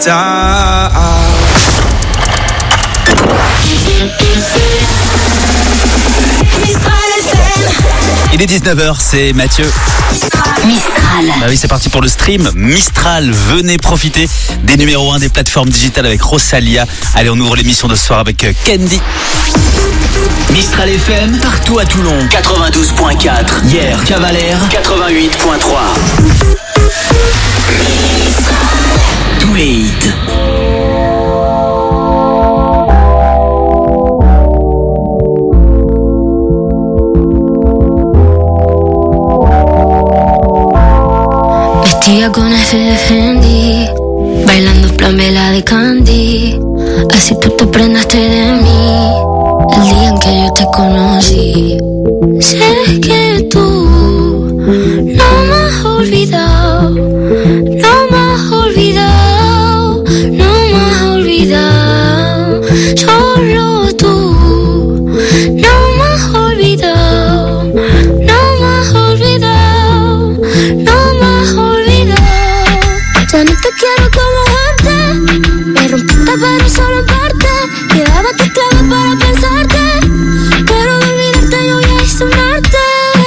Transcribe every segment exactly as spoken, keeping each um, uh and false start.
down. Il est dix-neuf heures, c'est Mathieu. Mistral. Bah oui, c'est parti pour le stream Mistral. Venez profiter des numéros un des plateformes digitales avec Rosalia. Allez, on ouvre l'émission de ce soir avec Candy. Mistral F M, partout à Toulon, quatre-vingt-douze point quatre. Hier, Cavalère, quatre-vingt-huit point trois. Tous les hits. Vestida con ese de Fendi, bailando plan vela de Candy. Así tú te prendaste de mí el día en que yo te conocí. Sé que tú no me has olvidado, no me has olvidado, no me has olvidado. Solo tú no me has olvidado, no me has olvidado, no me has olvidado. Ya no te quiero como antes, me rompiste pero solo en parte. Llevaba tus claves para pensarte, pero de olvidarte yo ya hice un arte.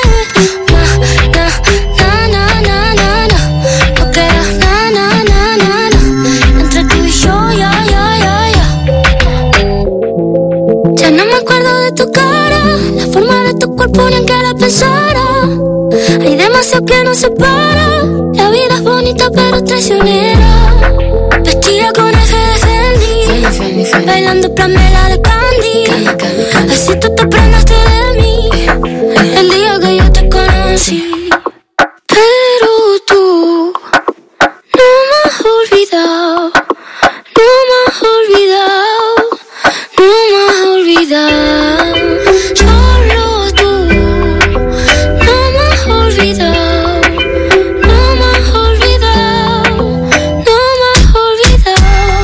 Na, na, na, na, na, na, no queda na, na, na, na, na, entre tú y yo, ya, ya, ya, ya. Ya no me acuerdo de tu cara, la forma de tu cuerpo ni en que la pensara. Hay demasiado que nos separa, la vida es bonita pero traicionera. Vestida con eje de Fendi, Fendi, Fendi, bailando plamela de Candy, Candy, Candy, Candy. Así tú te prendaste de mí el día que yo te conocí. Pero tú no me has olvidado, no me has olvidado, no me has olvidado. Solo tú no me has olvidado, no me has olvidado, no me has olvidado.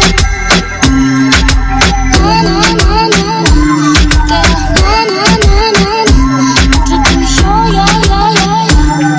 Na, na, na, na, na, na, na, na, na, entre tú y yo, ya, ya, ya, ya.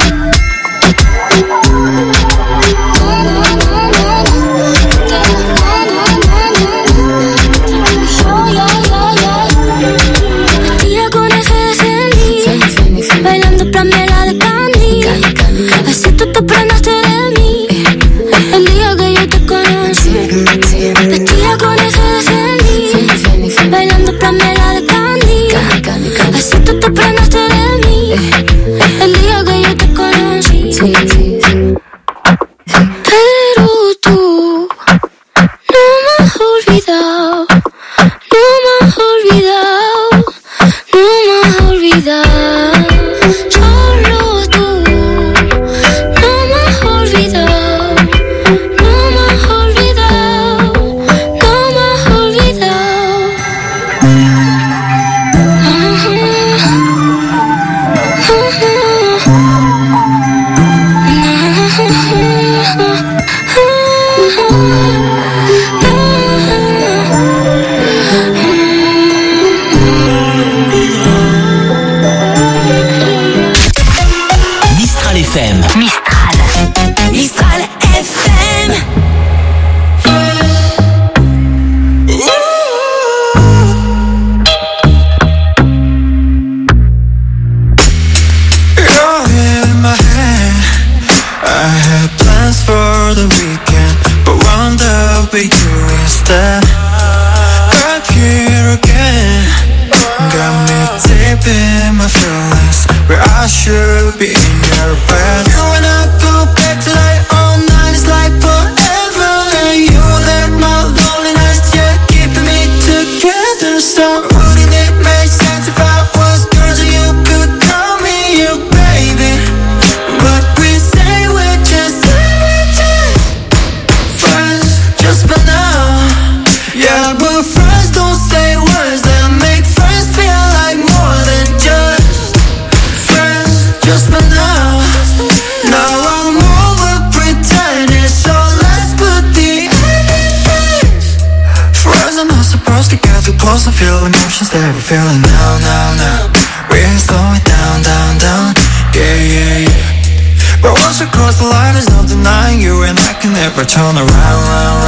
Na, na, na, na, na, na, na, na, na, entre tú y yo, ya, ya, ya. Vestida con eje de Fendi, bailando plamela de Candy. Así tú te prendaste de mí el día que yo te conocí. Vestida con eje de Fendi, bailando plamela de Candy. Así tú te prendaste de mí el día que yo te conocí. Pero tú no me has olvidado, no me has olvidado, no me has olvidado. Solo tú no me has olvidado, no me has olvidado, no me has olvidado. Mistral F M. Mistral. Mistral F M. You're in my hand. I had plans for the weekend, but wound up with you instead. Back here again, got me deep in my feelings, where I should be in your bed. You and I go back to like all night, it's like forever. And you let my loneliness, yeah, keeping me together. So wouldn't it make sense if I was yours and you could call me your baby? But we say we're just friends, just for now. Yeah, but friends don't say words that make friends feel like more than just friends, just for now. Now I'm over pretending, so let's put the end in face. Friends are not supposed to get too close and feel emotions that we're feeling now, now, now. We're slowing down, down, down, yeah, yeah, yeah. But once we cross the line, there's no denying you, and I can never turn around, round,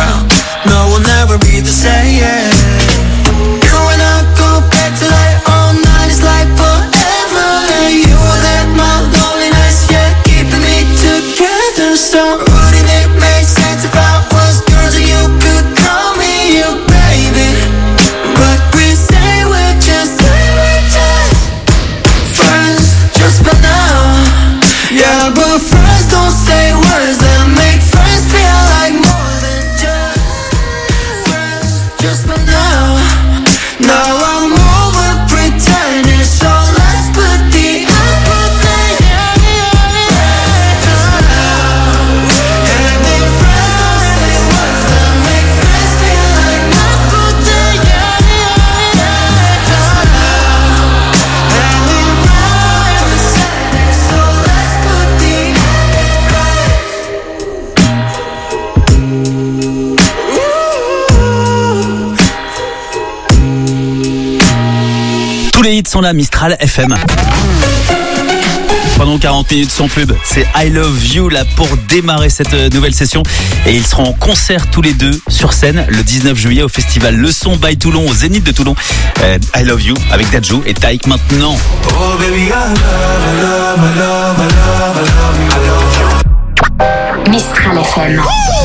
les hits sont là, Mistral F M. Pendant quarante minutes sans pub, c'est I Love You là pour démarrer cette nouvelle session. Et ils seront en concert tous les deux sur scène le dix-neuf juillet au festival Le Son by Toulon, au Zénith de Toulon. Euh, I Love You avec Dadju et Taïk maintenant. Oh baby, I love, I love, I love, I love, I love you, I love you. Mistral F M.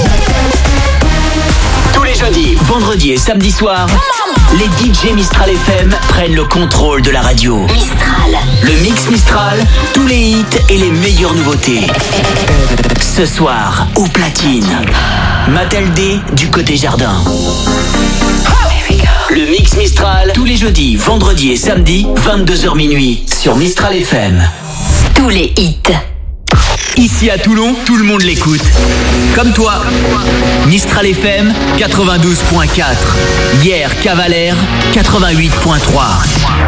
Tous les jeudis, vendredis et samedis soirs, les D J Mistral F M prennent le contrôle de la radio. Mistral. Le mix Mistral, tous les hits et les meilleures nouveautés. Ce soir, au platine, Matel D du côté jardin. Le mix Mistral, tous les jeudis, vendredis et samedis, vingt-deux heures minuit, sur Mistral F M. Tous les hits. Ici à Toulon, tout le monde l'écoute. Comme toi. Mistral F M quatre-vingt-douze point quatre. Hier, Cavalère quatre-vingt-huit point trois.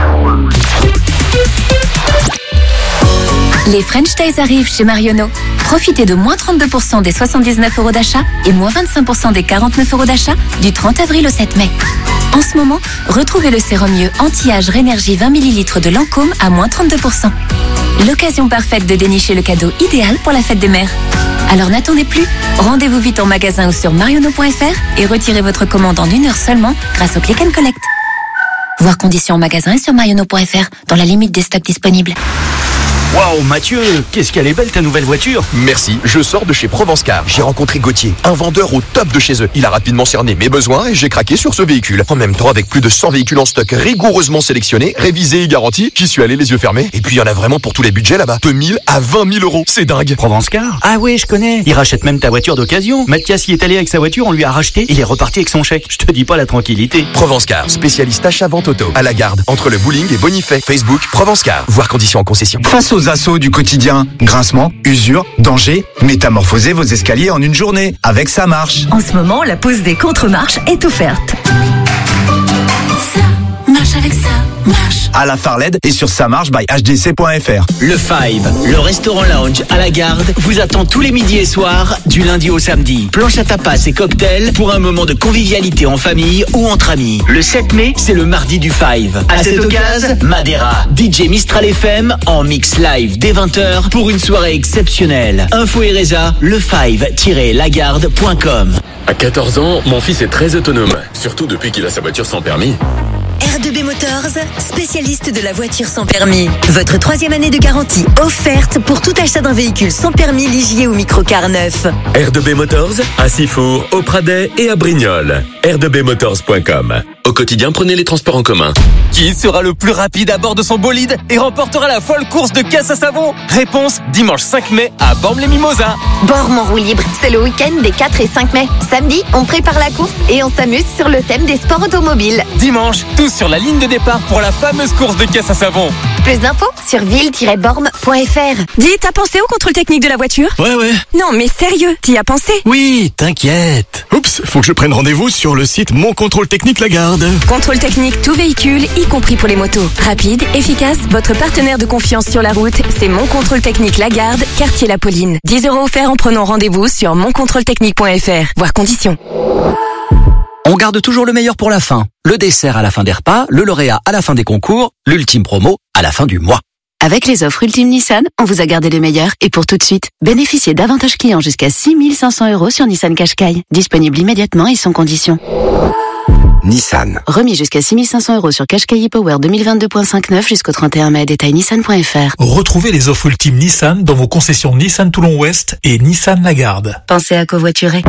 Les French Days arrivent chez Marionneau. Profitez de moins trente-deux pour cent des soixante-dix-neuf euros d'achat et moins vingt-cinq pour cent des quarante-neuf euros d'achat du trente avril au sept mai. En ce moment, retrouvez le sérum mieux anti-âge Rénergie vingt millilitres de Lancôme à moins trente-deux pour cent. L'occasion parfaite de dénicher le cadeau idéal pour la fête des mères. Alors n'attendez plus, rendez-vous vite en magasin ou sur marionneau point f r et retirez votre commande en une heure seulement grâce au Click and Collect. Voir conditions en magasin et sur marionneau point f r dans la limite des stocks disponibles. Waouh Mathieu, qu'est-ce qu'elle est belle ta nouvelle voiture. Merci, je sors de chez Provence Car. J'ai rencontré Gauthier, un vendeur au top de chez eux. Il a rapidement cerné mes besoins et j'ai craqué sur ce véhicule. En même temps, avec plus de cent véhicules en stock rigoureusement sélectionnés, révisés et garantis, j'y suis allé les yeux fermés. Et puis il y en a vraiment pour tous les budgets là-bas. De mille à vingt mille euros, c'est dingue. Provence Car. Ah ouais, je connais. Il rachète même ta voiture d'occasion. Mathias y est allé avec sa voiture, on lui a racheté, il est reparti avec son chèque. Je te dis pas la tranquillité. Provence Car, spécialiste achat-vente auto. À la Garde, entre le bowling et Bonifay. Facebook, Provence Car. Voir conditions en concession. Face aux assauts du quotidien, grincement, usure, danger, métamorphosez vos escaliers en une journée. Avec Ça Marche. En ce moment, la pause des contre-marches est offerte. Ça marche avec ça, marche. À la Farled et sur ça marche by h d c point f r. Le Five, le restaurant lounge à la Garde, vous attend tous les midis et soirs, du lundi au samedi. Planche à tapas et cocktails pour un moment de convivialité en famille ou entre amis. Le sept mai, c'est le mardi du Five. À cette occasion, Madeira, D J Mistral F M en mix live dès vingt heures pour une soirée exceptionnelle. Info et résa, le five tiret lagarde point com. À quatorze ans, mon fils est très autonome, surtout depuis qu'il a sa voiture sans permis. R deux B Motors, spécialiste de la voiture sans permis. Votre troisième année de garantie offerte pour tout achat d'un véhicule sans permis, ligier ou microcar neuf. R deux B Motors, à Sifour, au Pradet et à Brignoles. r deux b motors point com. Au quotidien, prenez les transports en commun. Qui sera le plus rapide à bord de son bolide et remportera la folle course de caisse à savon? Réponse, dimanche cinq mai à Bormes-les-Mimosas. Bormes en roue libre, c'est le week-end des quatre et cinq mai. Samedi, on prépare la course et on s'amuse sur le thème des sports automobiles. Dimanche, tous sur la ligne de départ pour la fameuse course de caisse à savon. Plus d'infos sur ville tiret bormes point f r. Dis, t'as pensé au contrôle technique de la voiture? Ouais, ouais. Non, mais sérieux, t'y as pensé? Oui, t'inquiète. Oups, faut que je prenne rendez-vous sur le site Mon Contrôle Technique Lagarde. Contrôle technique tout véhicule, y compris pour les motos. Rapide, efficace, votre partenaire de confiance sur la route, c'est Mon Contrôle Technique Lagarde, quartier La Pauline. dix euros offerts en prenant rendez-vous sur mon contrôle technique point f r. Voir conditions. On garde toujours le meilleur pour la fin. Le dessert à la fin des repas, le lauréat à la fin des concours, l'ultime promo à la fin du mois. Avec les offres Ultime Nissan, on vous a gardé les meilleurs. Et pour tout de suite, bénéficiez d'avantages clients jusqu'à six mille cinq cents euros sur Nissan Qashqai. Disponible immédiatement et sans condition. Nissan. Remis jusqu'à six mille cinq cents euros sur Qashqai e-Power deux mille vingt-deux point cinquante-neuf jusqu'au trente et un mai. Détail nissan point f r. Retrouvez les offres Ultime Nissan dans vos concessions Nissan Toulon-Ouest et Nissan Lagarde. Pensez à covoiturer.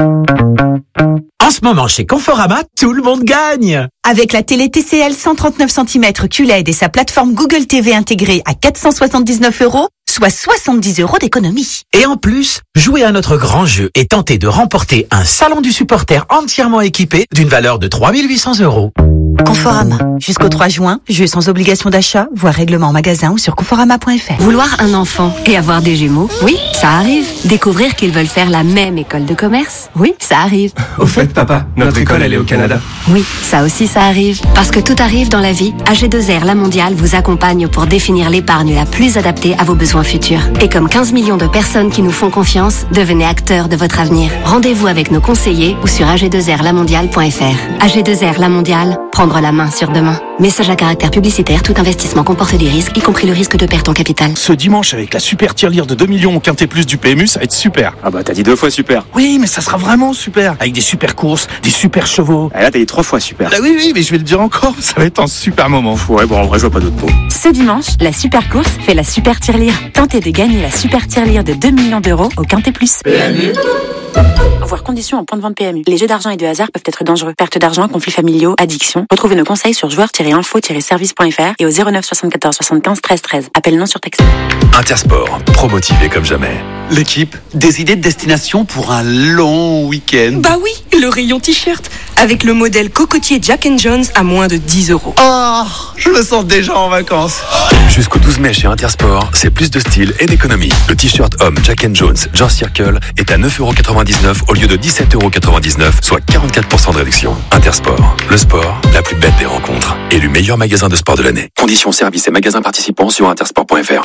En ce moment, chez Conforama, tout le monde gagne! Avec la télé T C L cent trente-neuf centimètres Q L E D et sa plateforme Google T V intégrée à quatre cent soixante-dix-neuf euros, soit soixante-dix euros d'économie. Et en plus, jouez à notre grand jeu et tentez de remporter un salon du supporter entièrement équipé d'une valeur de trois mille huit cents euros. Conforama. Jusqu'au trois juin, jeu sans obligation d'achat, voire règlement en magasin ou sur conforama point f r. Vouloir un enfant et avoir des jumeaux, oui, ça arrive. Découvrir qu'ils veulent faire la même école de commerce, oui, ça arrive. Au fait, papa, notre école, elle est au Canada. Oui, ça aussi, ça arrive. Parce que tout arrive dans la vie, A G deux R La Mondiale vous accompagne pour définir l'épargne la plus adaptée à vos besoins futurs. Et comme quinze millions de personnes qui nous font confiance, devenez acteurs de votre avenir. Rendez-vous avec nos conseillers ou sur a g deux r la mondiale point f r. A G deux R La Mondiale, prendre la main sur demain. Message à caractère publicitaire, tout investissement comporte des risques, y compris le risque de perte en capital. Ce dimanche, avec la super tirelire de deux millions au Quintet Plus du P M U, ça va être super. Ah bah t'as dit deux fois super. Oui, mais ça sera vraiment super. Avec des super courses, des super chevaux. Ah là t'as dit trois fois super. Ah oui, oui, mais je vais le dire encore, ça va être un super moment. Ouais, bon en vrai je vois pas d'autres mots. Ce dimanche, la super course fait la super tirelire. Tentez de gagner la super tirelire de deux millions d'euros au Quintet Plus. P M U. Voir conditions en point de vente P M U. Les jeux d'argent et de hasard peuvent être dangereux. Perte d'argent, conflits familiaux, addiction. Retrouvez nos conseils sur joueurs tiret info tiret service point f r et au zéro neuf soixante-quatorze soixante-quinze treize treize. Appel non surtaxé. Intersport, promotivé comme jamais. L'équipe, des idées de destination pour un long week-end. Bah oui, le rayon t-shirt. Avec le modèle cocotier Jack and Jones à moins de dix euros. Oh, je me sens déjà en vacances. Jusqu'au douze mai chez Intersport, c'est plus de style et d'économie. Le t-shirt homme Jack and Jones George Circle est à neuf euros quatre-vingt-dix-neuf au lieu de dix-sept euros quatre-vingt-dix-neuf, soit quarante-quatre pour cent de réduction. Intersport, le sport, la plus belle des rencontres. Élu meilleur magasin de sport de l'année. Conditions, services et magasins participants sur intersport point f r.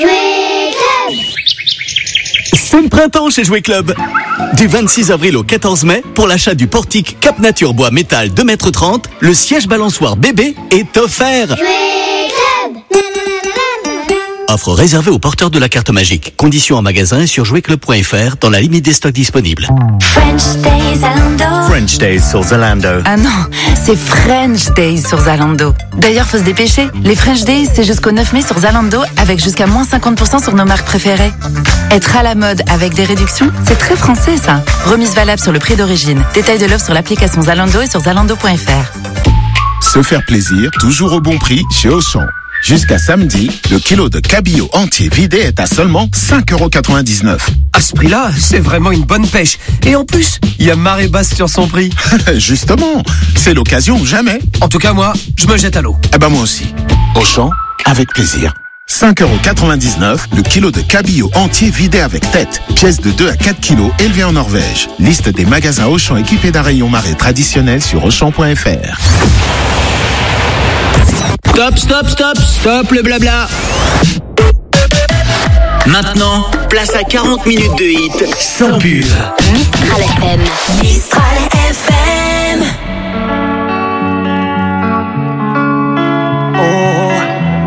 C'est le printemps chez Jouet Club. Du vingt-six avril au quatorze mai, pour l'achat du portique Cap Nature Bois Métal deux mètres trente, le siège balançoire bébé est offert. Jouet Club. Offre réservée aux porteurs de la carte magique. Conditions en magasin et sur jouet club point f r dans la limite des stocks disponibles. French Days Zalando. French Days sur Zalando. Ah non, c'est French Days sur Zalando. D'ailleurs, faut se dépêcher. Les French Days, c'est jusqu'au neuf mai sur Zalando avec jusqu'à moins cinquante pour cent sur nos marques préférées. Être à la mode avec des réductions, c'est très français ça. Remise valable sur le prix d'origine. Détail de l'offre sur l'application Zalando et sur zalando point f r. Se faire plaisir, toujours au bon prix chez Auchan. Jusqu'à samedi, le kilo de cabillaud entier vidé est à seulement cinq euros quatre-vingt-dix-neuf. À ce prix-là, c'est vraiment une bonne pêche. Et en plus, il y a marée basse sur son prix. Justement, c'est l'occasion ou jamais. En tout cas, moi, je me jette à l'eau. Eh ben moi aussi. Auchan, avec plaisir. cinq euros quatre-vingt-dix-neuf, le kilo de cabillaud entier vidé avec tête. Pièce de deux à quatre kilos élevée en Norvège. Liste des magasins Auchan équipés d'un rayon marée traditionnel sur auchan point f r. Stop, stop, stop, stop le blabla. Maintenant, place à quarante minutes de hit sans pub. Mistral F M. Mistral F M. Oh,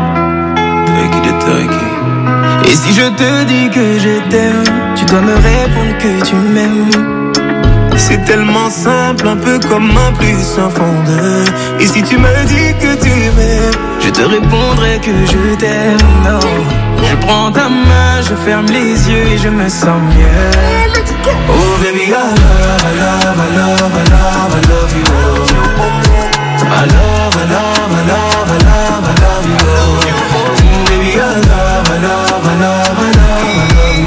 take it, take it. Et si je te dis que je t'aime, tu dois me répondre que tu m'aimes. C'est tellement simple, un peu comme un plus un fond de. Et si tu me dis que tu m'aimes, je te répondrai que je t'aime. Non, je prends ta main, je ferme les yeux et je me sens mieux. Oh baby, I love, I love, I love, I love, I love you. I love, I love, I love, I love, I love you. Mm, baby, I love, I love, I love, I love, I love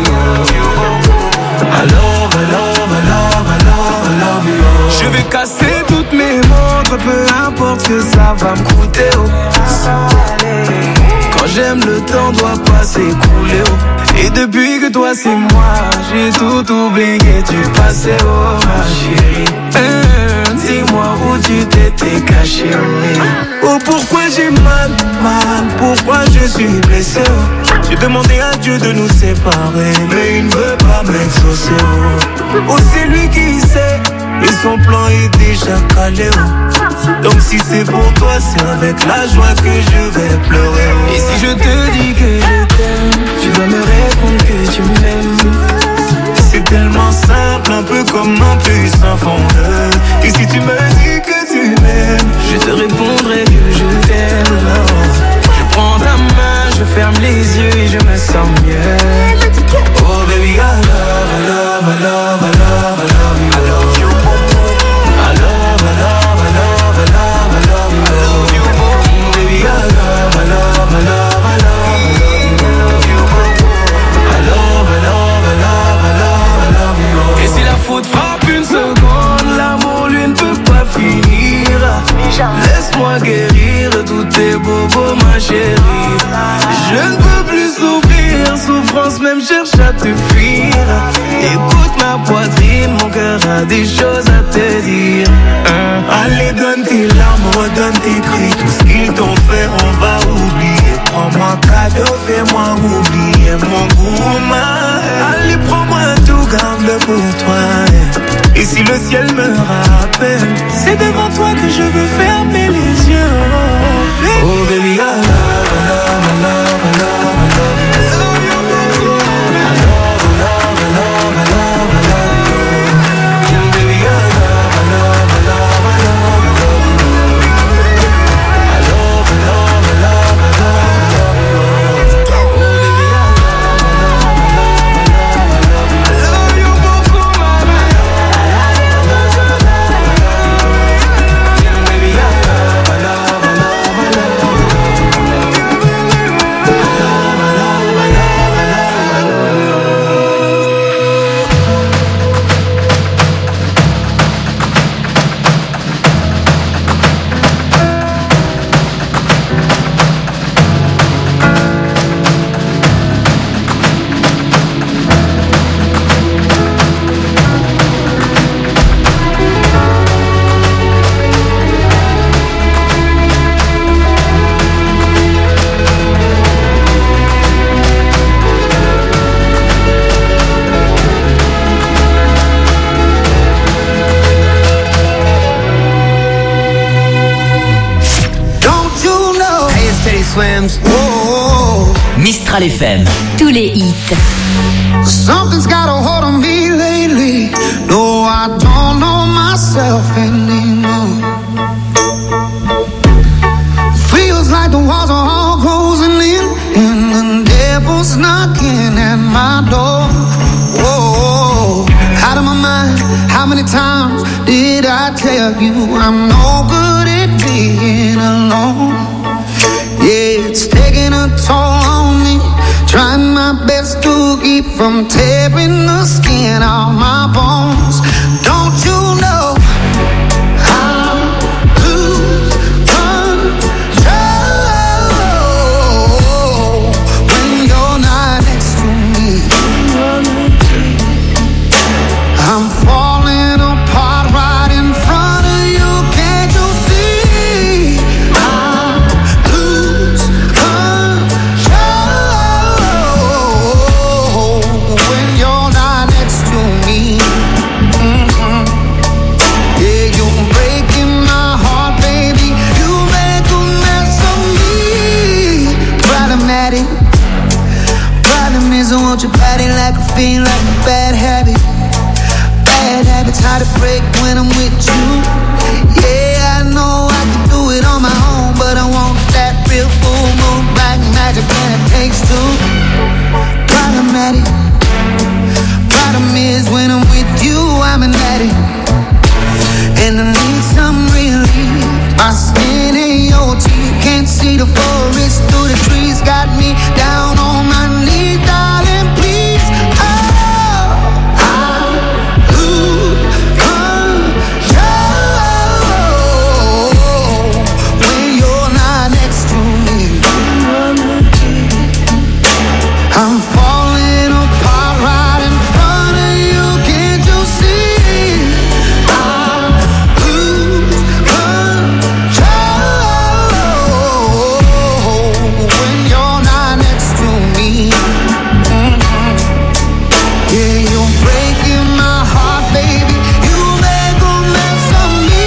you. I love, I love, I love, I love, I love you. Je vais casser toutes mes montres, peu importe ce que ça va me coûter. Oh. Quand j'aime, le temps doit pas s'écouler. Oh. Et depuis que toi c'est moi, j'ai tout oublié du passé. Oh ma chérie, euh, dis-moi où tu t'étais caché. Oh, oh pourquoi j'ai mal, mal, pourquoi je suis blessé. Oh. J'ai demandé à Dieu de nous séparer, mais il ne veut pas m'exaucer. Oh, oh c'est lui qui sait, et son plan est déjà calé. Oh. Donc si c'est pour toi, c'est avec la joie que je vais pleurer. Oh. Et si je te dis que je t'aime, tu dois me répondre que tu m'aimes. C'est tellement simple, un peu comme un puissant fondeur. Et si tu me dis que tu m'aimes, je te répondrai que je t'aime. Je prends ta main, je ferme les yeux et je me sens mieux. Oh baby, I love, I love, I love, I love, I love you. I love you. I love, I love, I love, I love, I love you. Mm, baby, I love, I love, I love, I love, I love you. I love, I love, I love, I love, I love you. Et si la faute frappe une seconde, l'amour lui ne peut pas finir. Laisse-moi guérir tous tes bobos, ma chérie. Je ne peux plus souffrir, souffrance même cherche à te fuir. Écoute ma poitrine, mon cœur a des choses à te dire. hein? Allez donne tes larmes, redonne tes cris. Tout ce qu'ils t'ont fait on va oublier. Prends-moi cadeau, fais-moi oublier mon gourmand. Allez prends-moi tout, garde-le pour toi. Et si le ciel me rappelle, c'est devant toi que je veux fermer les yeux. Oh clams. Whoa. Mistral F M. Tous les hits. Something's got a hold on me lately. No, I don't know myself anymore. Feels like the walls are all closing in, and the devil's knocking at my door. Whoa, out of my mind. How many times did I tell you I'm no good at being alone? Yeah, it's taking a toll on me. Trying my best to keep from tearing the skin off my bones. Don't you know I lose control when you're not next to me? I'm falling apart right in front of you. Can't you see? I lose control when you're not next to me. Mm-hmm. Yeah, you're breaking my heart, baby. You make a mess of me. Problematic. Problem is I want your body like a fiend, like a bad habit. Bad habits hard to break when I'm with you. Yeah, I know I can do it on my own, but I want that real full moon black magic and it takes two. Problematic. Problem is when I'm with you, I'm an addict, and I need some relief. My skin ain't your teeth, can't see the forest through the trees. Got me down on my knees, darling, please. Oh, I lose control when you're not next to me. I'm falling apart right in front of you. Can't you see? I lose control when you're not next to me. Mm-hmm. Yeah, you're breaking my heart, baby. You make a mess of me.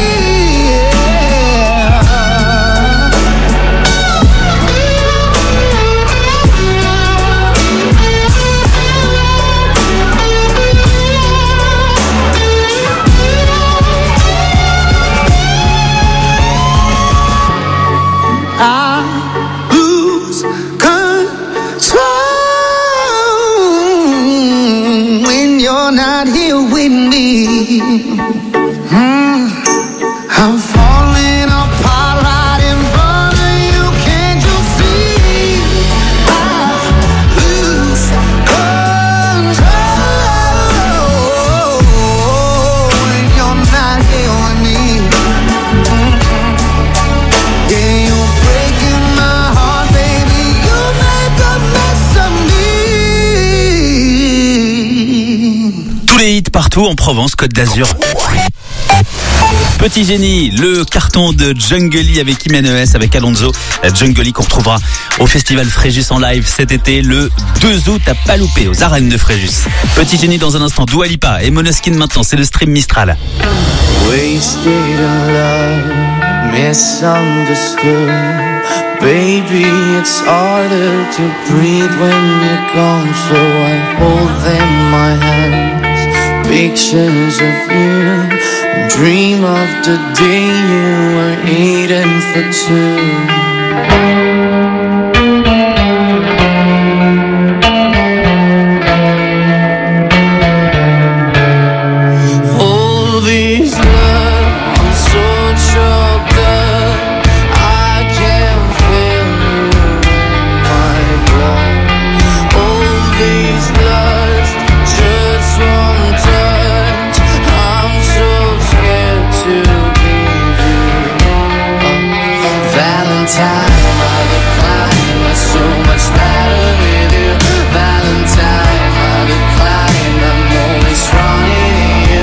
I lose control when you're not here with me. Mm. I'm falling apart right in front of you. Can't you see? I lose control when you're not here with me. Mm-hmm. Yeah, you're breaking my heart, baby. You make a mess of me. Tous les hits partout en Provence, Côte d'Azur. Petit Génie, le carton de Jungly avec Jiménez, avec Alonso. Jungly qu'on retrouvera au festival Fréjus en live cet été le deux août à Paloupé, aux arènes de Fréjus. Petit Génie dans un instant, Dua Lipa et Måneskin maintenant, c'est le stream Mistral. Wasted in love, misunderstood. Baby, it's harder to breathe when you're gone, so I hold in my hands pictures of you. Dream of the day you were eating for two. All these love, I'm so choked up. I can't feel you in my blood. All these lust, just one touch. I'm so scared to leave you. Uh, Valentine, I decline. I'm so much better with you. Valentine, I decline. I'm always running to you.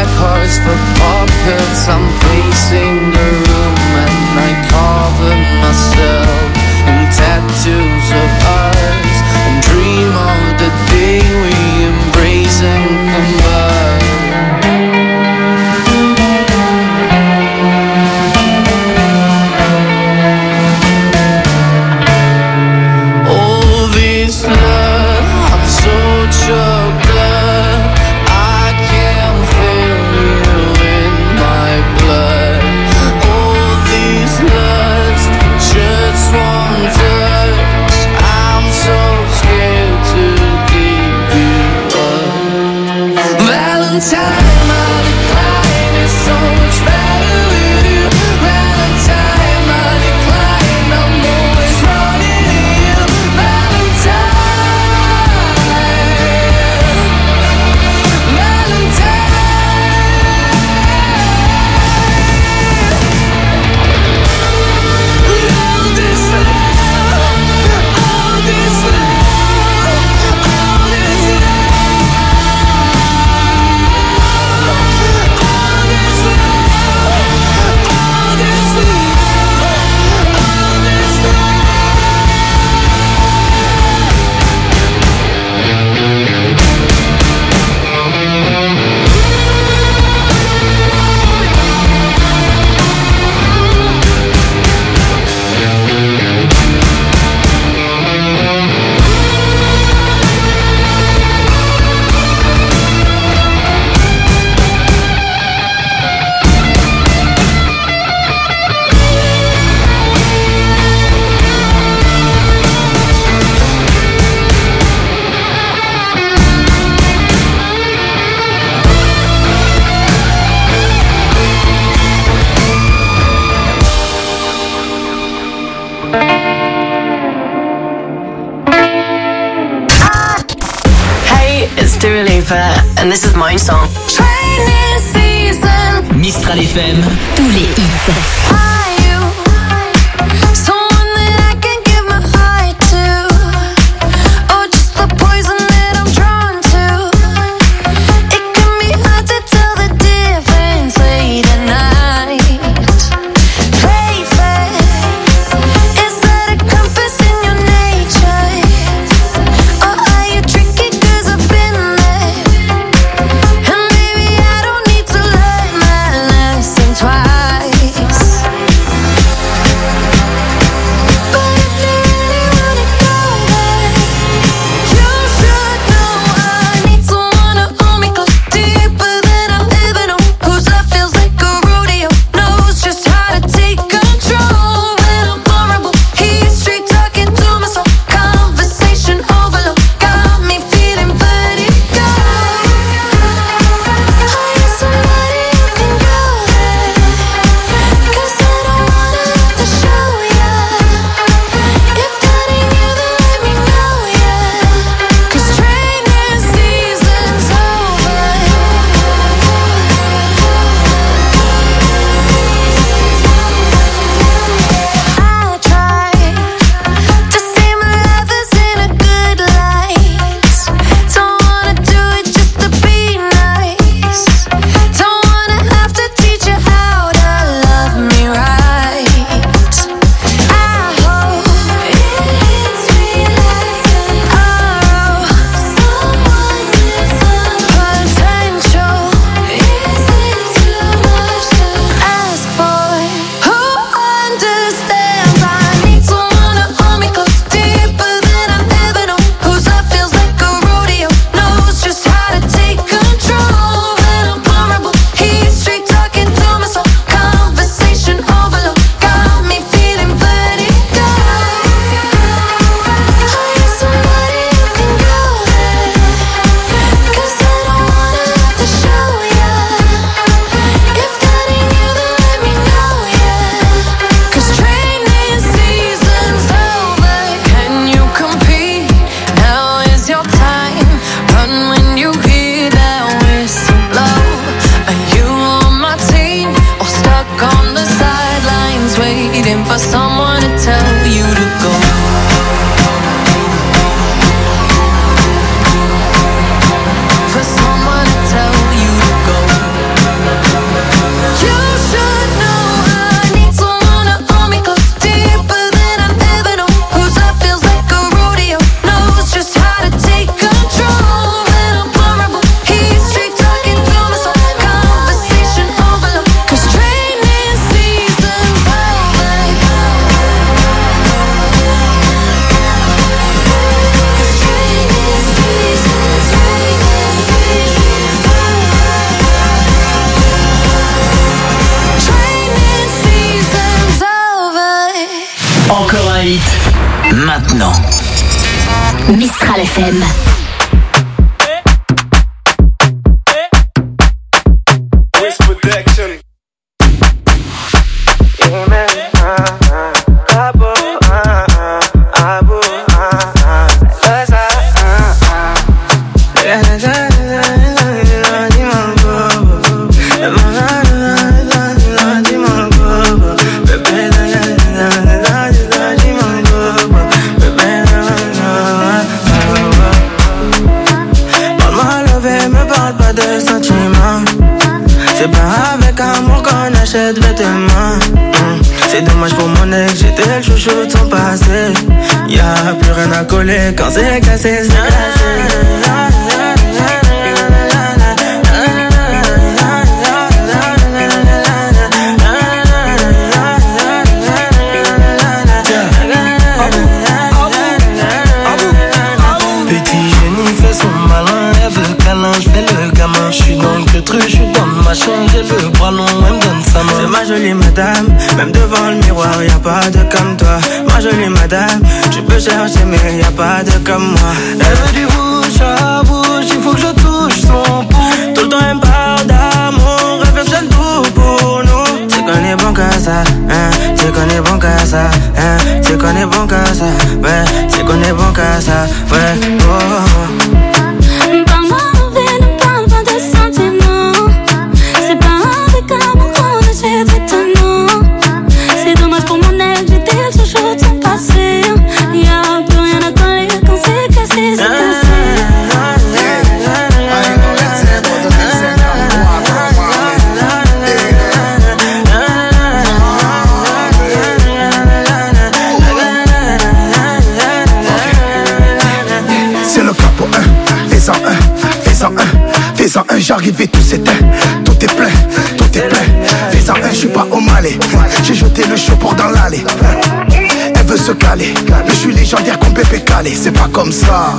I'm pacing the room and I cover my Jennifer, and this is my song. Training season. Mistral F M. Tous les hits. Are you someone that I can give my heart to? Or just the poison that I'm drawn to? It can be hard to tell the difference late at night. Play fair. Is that a compass in your nature? Or are you tricky 'cause I've been there? And maybe I don't need to learn my lesson twice. But if you really wanna go there, you should know I need someone to hold me close, deeper than I'll ever know. Whose love feels like a rodeo, knows just how to take control when I'm vulnerable. He's straight talking to my soul, conversation overload, got me feeling vertigo. Are you somebody who can go there? 'Cause I don't wanna have to show ya. If that ain't you, then let me know, yeah. 'Cause training season's over. I try to see my lovers in a good light. Don't wanna do it just to be nice. Don't wanna have to teach you how to love me right. I hope it hits me like an arrow. Someone is potential. Is it too much to ask for? Who understands? I need someone to hold me close, deeper than I've ever known. Whose love feels like a rodeo, knows just how to take control when I'm vulnerable. He's straight talking to my soul, conversation overload, got me feeling vertigo. Are you somebody who can go there? 'Cause I don't wanna have to show ya. If that ain't you, then let me know, yeah. 'Cause training season's over. Can you compete? Now is your time. Run when you hear that whistle blow. Are you on my team or stuck on the sidelines waiting for someone to tell you to go? For someone to tell you to go. You should know I need someone to hold me close, deeper than I've ever known. Whose love feels like a rodeo, knows just how to take control when I'm vulnerable. He's straight talking to my soul, conversation overload. 'Cause training season's over. 'Cause training season's Training season's over. Encore un hit. Maintenant. Mistral F M. C'est pas avec amour qu'on achète vêtements. Mmh. C'est dommage pour mon ex, j'étais le chouchou de son passé. Y'a plus rien à coller quand c'est cassé, c'est cassé. Petit génie fait son malin, elle veut câlin, j'fais le gamin. J'suis dans le queutru, j'suis dans le machin, j'ai le bras long, elle me donne sa main. C'est ma jolie madame, même devant le miroir, y'a pas de comme toi. Ma jolie madame, tu peux chercher mais y'a pas de comme moi. Elle veut du bouche à bouche, il faut que je touche son pouls. Tout le temps elle me parle d'amour, elle fait tout pour nous. C'est qu'on est bon qu'à ça, hein, c'est qu'on est bon qu'à ça, hein, c'est qu'on est bon qu'à ça, ouais, c'est qu'on est bon qu'à ça, ouais, oh. Pas mauvais, je suis pas au Malais. J'ai jeté le show pour dans l'allée. Elle veut se caler, mais je suis légendaire comme Pépé Calé. C'est pas comme ça.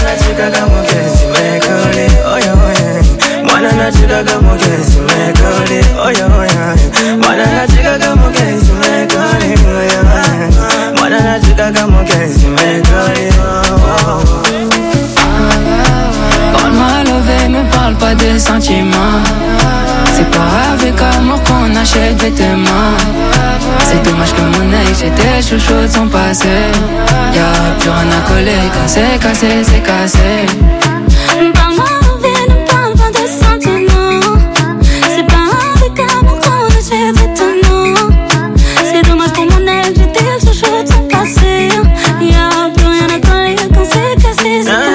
Parle-moi levé, me parle pas de sentiments. C'est pas avec amour qu'on achète vêtements. C'est dommage que mon œil, j'étais chouchou de son passé. Y'a plus rien à coller, quand c'est cassé, c'est cassé. Parle-moi levé, ne parle pas de sentiments. C'est pas avec amour qu'on achète vêtements. C'est dommage pour mon œil, j'étais chouchou de son passé. Y'a plus rien à coller, quand c'est cassé, c'est cassé.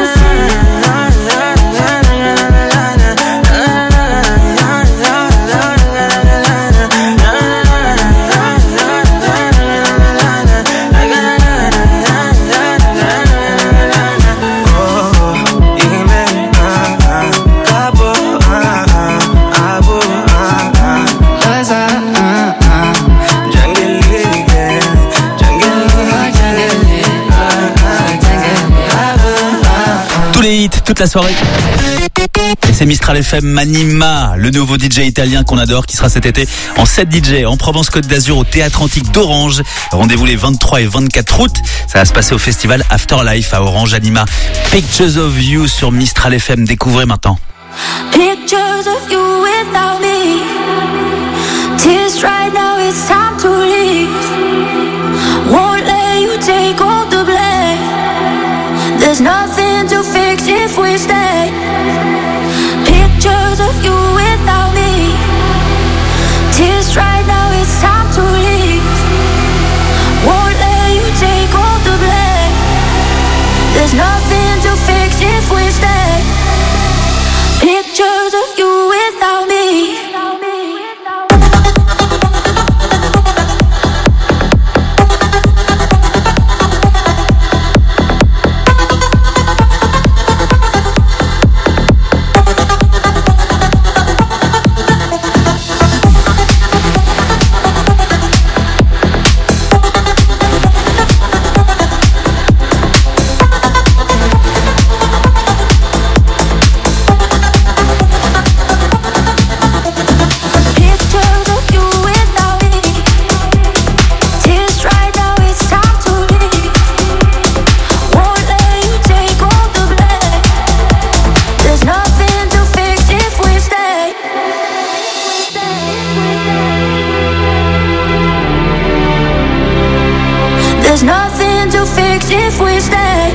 Toute la soirée. Et c'est Mistral F M Manima, le nouveau D J italien qu'on adore, qui sera cet été en set D J en Provence-Côte d'Azur au Théâtre Antique d'Orange. Rendez-vous les vingt-trois et vingt-quatre août. Ça va se passer au festival Afterlife à Orange. Anima Pictures of You sur Mistral F M. Découvrez maintenant. Pictures of you without me. Tears right now, it's time to leave. Won't let you take all the blame. There's nothing to fix if we stay. Pictures of you without me. Tears right now, it's time to leave. Won't let you take all the blame. There's nothing to fix if we stay. Pictures of you without me. There's nothing to fix if we stay.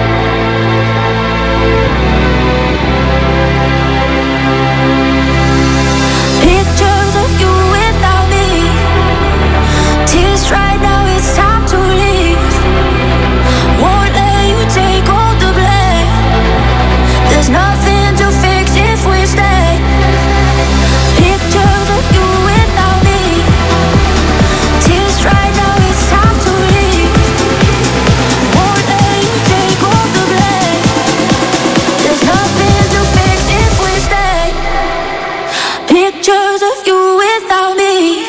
Pictures of you without me. Tears right now, it's time to leave. Won't let you take all the blame. There's nothing to fix if we stay. Pictures of you without me. Tears right now, it's time to leave. Won't let you take all the blame. There's nothing to fix if we stay. Pictures of you without me.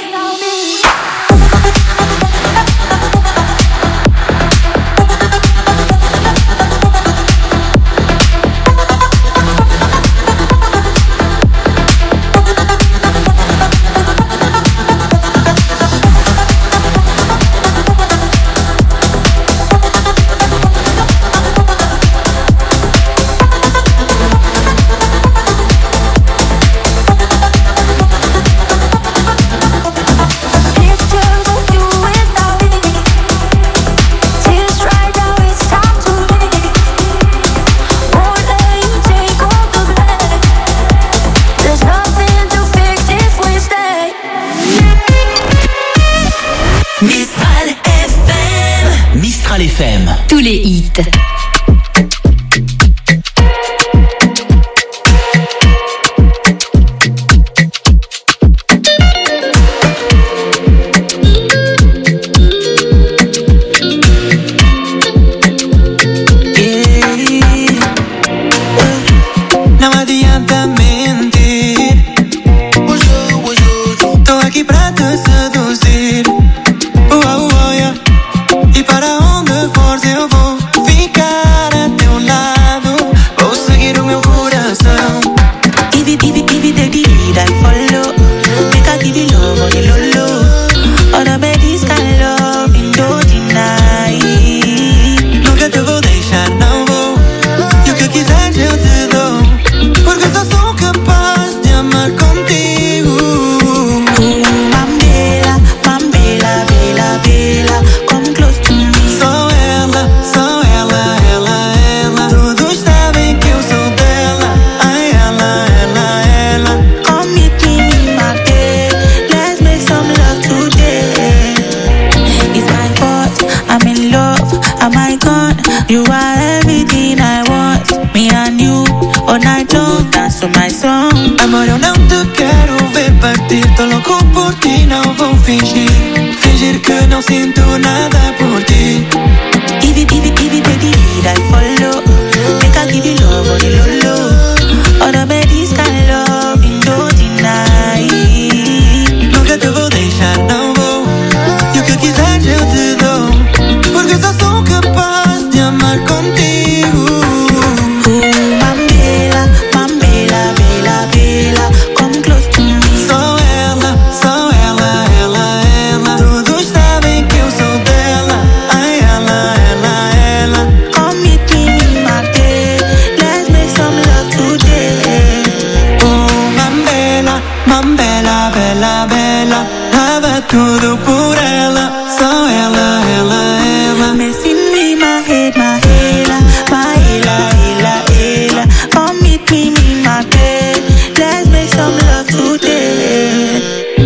Mistral F M. Mistral F M. Tous les hits. No me adianta mentir. Tô aqui pra te tô louco por ti, não vou fingir. Fingir que não sinto nada por ti. Ibi, ibi, ibi, baby, I follow. Make I give you love, on the low, low. All the baddies can love, you don't deny. Nunca te vou deixar, não vou. E o que quiseres eu te dou. Porque só sou capaz de amar contigo. Tudo por ela, só ela, ela, ela. Messing me, my head, my hela, my hela, hela, hela. Come meet me, me, my bed. Let's make some love today.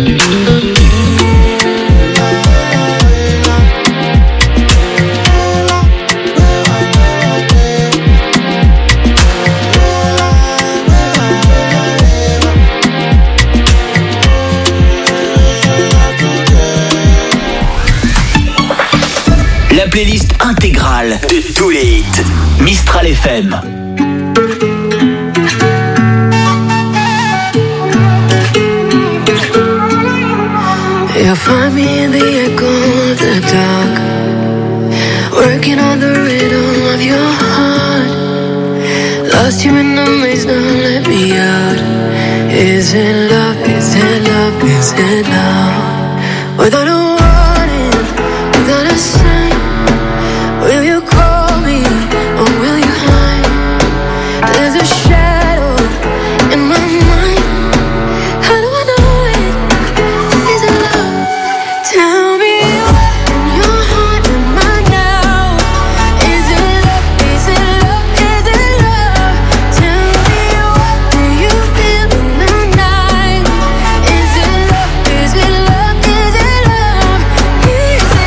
La playlist intégrale de tous les hits. Mistral F M. You'll find me in the echo of the dark, working on the rhythm of your heart. Lost you in the maze, now let me out. Is it love, is it love, is it love? Without a warning, without a sign, will you call me or will you hide? There's a shadow in my mind. How do I know it? Is it love? Tell me what in your heart am I now? Is it love? Is it love? Is it love? Tell me what do you feel in the night? Is it love? Is it love? Is it love? Is it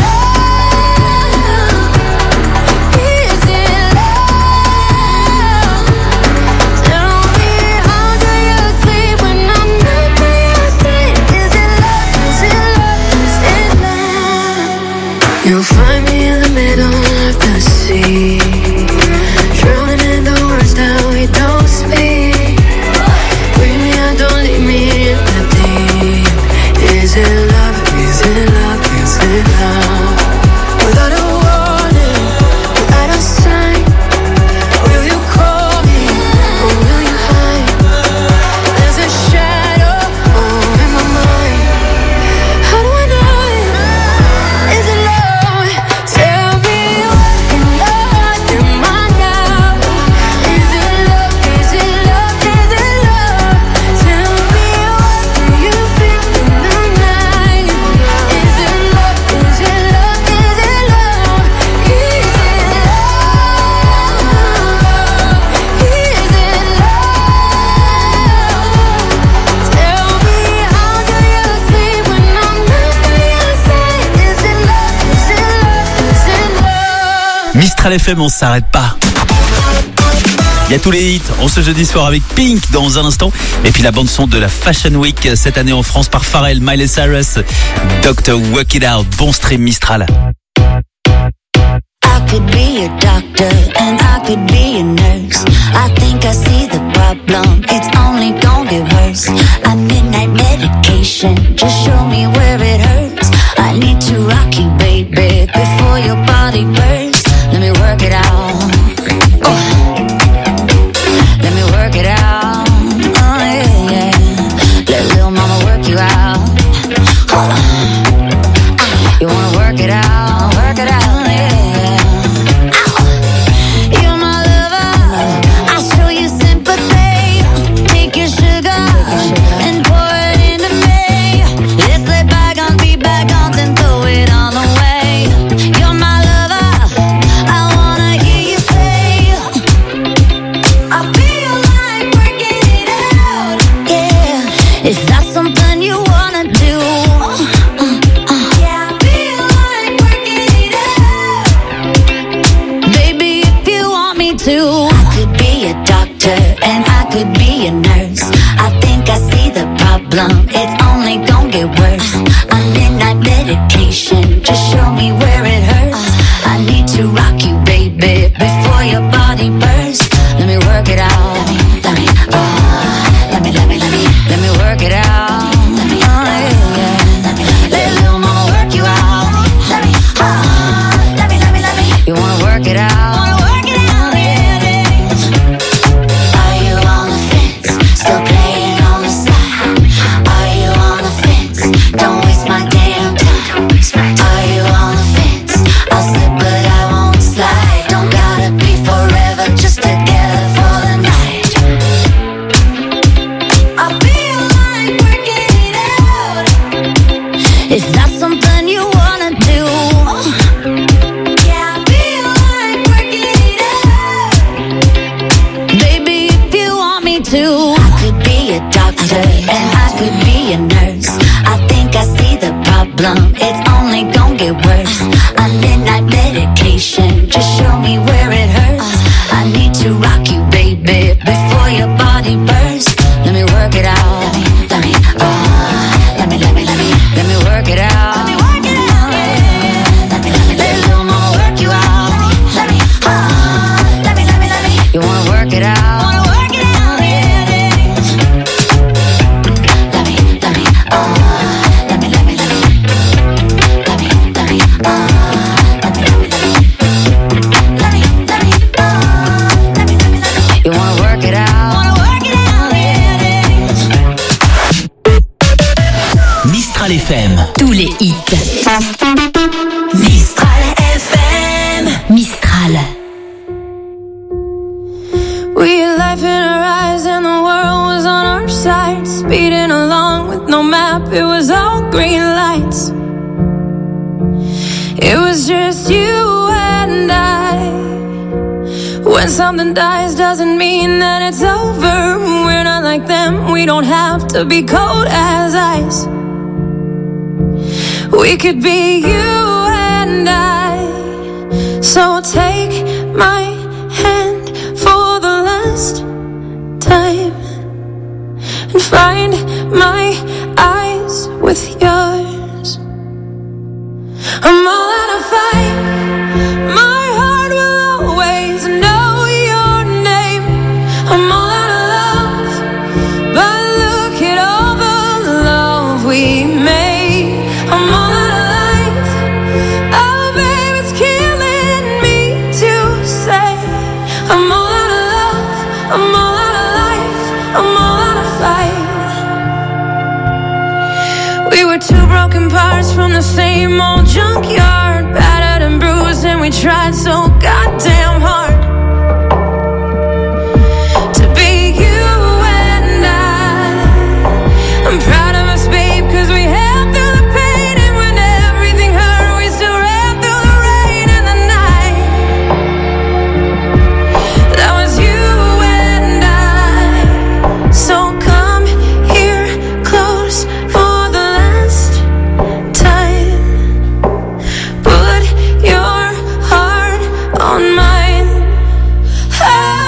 You'll find me in the middle of the sea, drowning in the words that we don't speak. Bring me out, don't leave me in the deep. Is it love? Is it love? Is it love? Without a warning, without a sign, will you call me or will you hide? There's a shadow over my mind. How do I know it? Is it love? Tell me what in your heart am I now? Is it love? Is it love? Is it love? Tell me what do you feel in the night? Is it love? Is it love? Is it love? Is it love? Is it love? Tell me how do you sleep when I'm not by your side? Is it love? Is it love? Is it love? Mistral F M, on s'arrête pas. Il y a tous les hits en ce jeudi soir avec Pink dans un instant. Et puis la bande son de la Fashion Week cette année en France par Pharrell, Miley Cyrus, docteur Work It Out. Bon stream Mistral. I could be a doctor and I could be a nurse. I think I see the problem, it's only gonna get worse. A midnight medication, just show me where it hurts. I need to rock you, baby, before your body bursts. Let me work it out. Oh. Let me work it out. Oh yeah, yeah. Let little mama work you out. Hold on. You wanna work it out, work it out, yeah. You're my lover, I'll show you sympathy. Take your sugar and pour it into me. Let's let bygones be bygones and throw it all away. You're my lover, I wanna hear you say, I feel like working it out. Yeah, is that something you wanna do? Yeah, I feel like working it out. Is that something you wanna do? Yeah, I feel like working it out. Baby, if you want me to, I could be a doctor and I could be a nurse. I think I see the problem, it's only gonna get worse. A midnight medication, just show me where it hurts. I need to rock you, baby, before your body bursts. Let me work it out. Let me, let me, uh, let me, let me, let me, let me work it out. Let me work it out. Yeah. Let me, let me, let me, little more work you out. Let me, uh, let me, let me, let me. You wanna work it out? Wanna work it out? Yeah. Let me, let me, uh, let me, let me, let me, let me, let me, uh, let me, let me, let me, let me, let me, uh, let me, let me, let me. You wanna work it out? Wanna work it out? Mistral F M. Tous les hits. Mistral F M. Mistral. We had life in our eyes and the world was on our side. Speeding along with no map, it was all green lights. It was just you and I. When something dies doesn't mean that it's over. We're not like them, we don't have to be cold as ice. We could be you and I. So take my hand for the last time and find my eyes with yours. I'm all out of fight. My heart will always know your name. I'm all out of love, but look at all the love we made. I'm all out of life. Oh, babe, it's killing me to say. I'm all out of love. I'm all out of life. I'm all out of fight. We were two broken parts from the same old junkyard, battered and bruised, and we tried so goddamn hard to be you and I. I'm proud of us, babe, cause we held through the pain, and when everything hurt, we still ran through the rain and the night. That was you and I. So come here close for the last time. Put your heart on mine. Oh,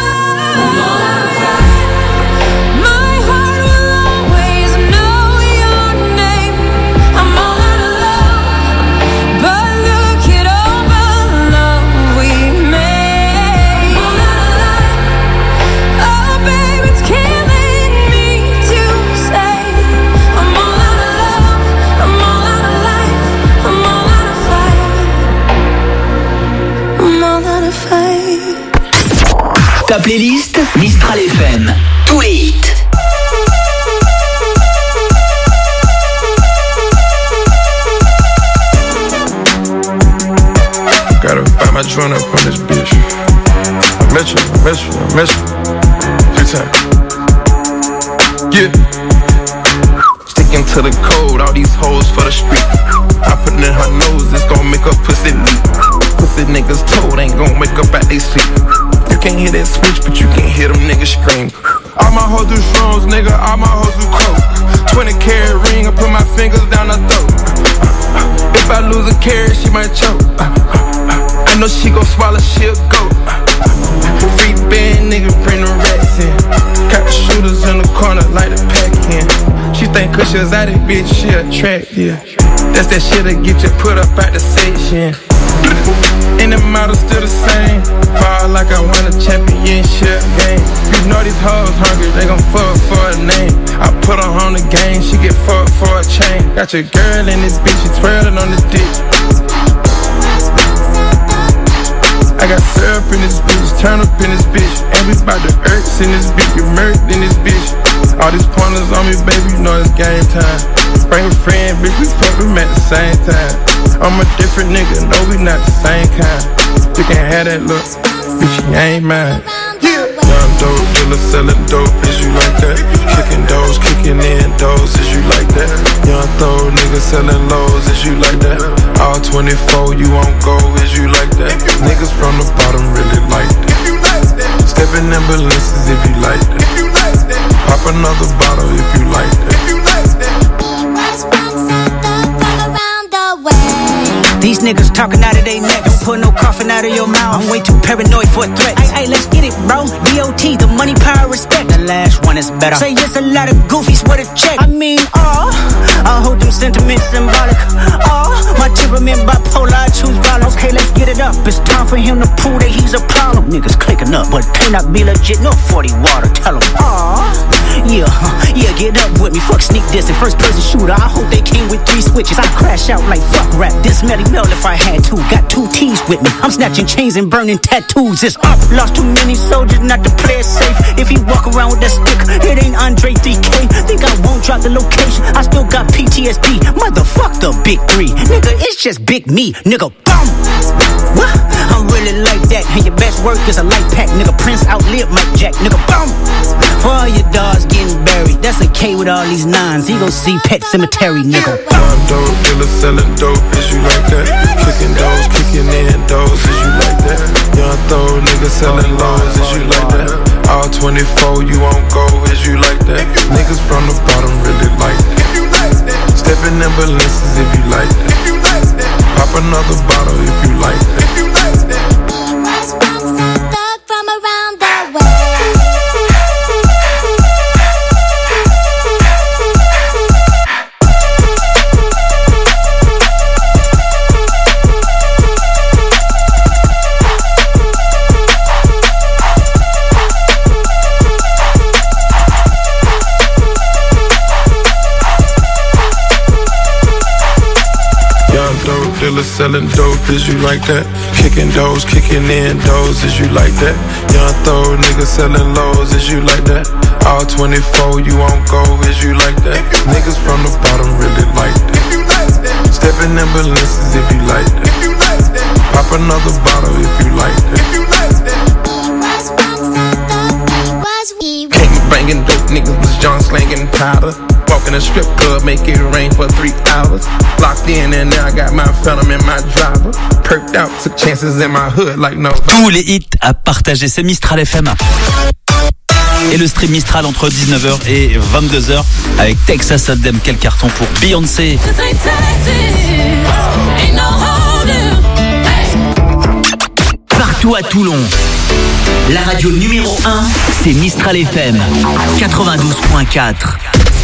my heart will always know your name. I'm all out of love, but look at all the love we made. I'm all out of life. Oh, babe, it's killing me to say. I'm all out of love. I'm all out of life. I'm all out of fight. I'm all out of fight. Ta playlist Mistral F M. Tous les hits. Gotta find my joint up on this bitch. I miss you, I miss you, I miss you. Two times. Yeah. Sticking to the code, all these hoes for the street. I put it in her nose, it's gon' make her pussy leak. Pussy niggas told ain't gon' wake up at they sleep. You can't hear that switch, but you can hear them niggas scream. All my hoes do shrooms, nigga, all my hoes do coke. twenty carat ring, I put my fingers down her throat. If I lose a carat, she might choke. I know she gon' swallow, she'll go. Free band, nigga, bring the rats in. Got the shooters in the corner, like the pack in. She think cause she was out it, bitch, she attractive. That's that shit that get you put up at the section. And the model still the same. Ball like I won a championship game. You know these hoes hungry, they gon' fuck for a name. I put her on the game, she get fucked for a chain. Got your girl in this bitch, she twirling on the dick. I got syrup in this bitch, turn up in this bitch. And we bout the earths in this bitch, get murked in this bitch. All these pointers on me, baby, you know it's game time. Bring a friend, bitch, we fuck them at the same time. I'm a different nigga, no, we not the same kind. You can have that look, bitch, you ain't mine. Young dope dealer selling dope, is you like that? Kicking doors, kicking in doors, is you like that? Young throw niggas selling lows, is you like that? All twenty-four, you won't go, is you like that? Niggas from the bottom really like that. Stepping in Balenciagas if you like that. Pop another bottle if you like that. These niggas talking out of their neck. Don't put no coughing out of your mouth. I'm way too paranoid for a threat. Hey, hey, let's get it, bro. D O T, the money, power, respect. The last one is better. Say yes, a lot of goofies with a check. I mean, oh, I hold them sentiments symbolic. Oh, my temperament bipolar, I choose violence. Okay, let's get it up. It's time for him to prove that he's a problem. Niggas clicking up, but cannot be legit. No forty water, tell him. Oh, yeah, huh, yeah, get up with me. Fuck sneak this and first person shooter. I hope they came with three switches. I crash out like fuck rap. This Melly Mel if I had to. Got two T's with me. I'm snatching chains and burning tattoos. It's up. Lost too many soldiers not to play it safe. If he walk around with that stick, it ain't Andre three K. Think I won't drop the location. I still got P T S D. Motherfuck the big three. Nigga, it's just big me. Nigga, boom. What? I'm really like that. And your best work is a light pack. Nigga, Prince outlived Mike Jack. Nigga, boom. For all your dogs getting buried. That's a K with all these nines. He gon' see Pet Cemetery, nigga. I'm dope, dealer selling dope, is you like that? Kicking doors, kicking in doors, is you like that? Young throw, nigga selling lows, is you like that? All twenty-four, you won't go, is you like that? Niggas from the bottom really like that. Stepping in Balenciagas if you like that. Pop another bottle if you like that. From around the world. Dealer selling dope, is you like that? Kicking doors, kicking in doors, is you like that? Young throw, nigga selling lows, is you like that? All twenty-four, you won't go, is you like that? Niggas from the bottom really like that. Stepping in Balenciagas if you like that. Pop another bottle if you like that. Came banging dope, niggas was John slanging powder. Walk in a strip club, make it rain for three hours. Locked in and now I got my phantom in my driver. Perked out, took chances in my hood like no. Tous les hits à partager, c'est Mistral F M. Et le stream Mistral entre dix-neuf heures et vingt-deux heures avec Texas Hold'em. Quel carton pour Beyoncé. Partout à Toulon, la radio numéro un, c'est Mistral F M quatre-vingt-douze point quatre.